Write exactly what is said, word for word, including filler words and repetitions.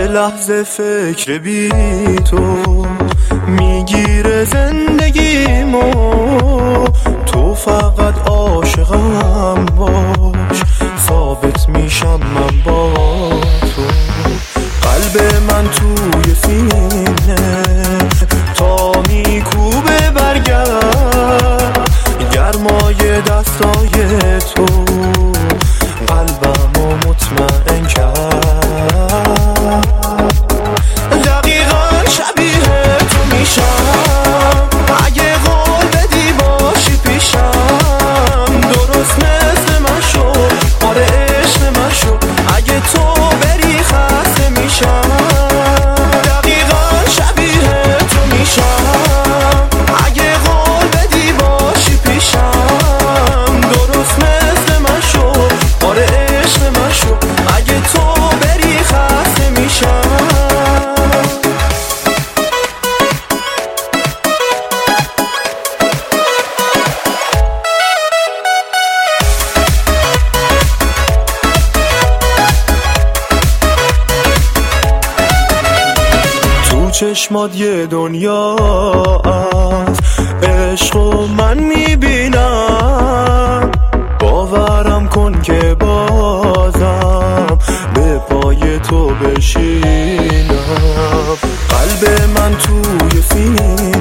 لحظه فکر بی تو میگیره زندگیمو، تو فقط عاشقم باش، ثابت میشم من با تو. قلب من توی سینه تا میکوبه برگرد، گرمای دستای تو قلبمو مطمئن کرد. دقیقا شبیه تو میشم اگه قول بدی باشی پیشم، درست مثل من شو، آره عشق من شو، اگه تو بری خسته میشم. دقیقا شبیه تو میشم اگه قول بدی باشی پیشم، درست مثل من شو، آره عشق من شو، اگه تو بری خسته میشم. چشمات یه دنیا از عشق و من میبینم، باورم کن که بازم به پای تو بشینم. قلب من توی سینه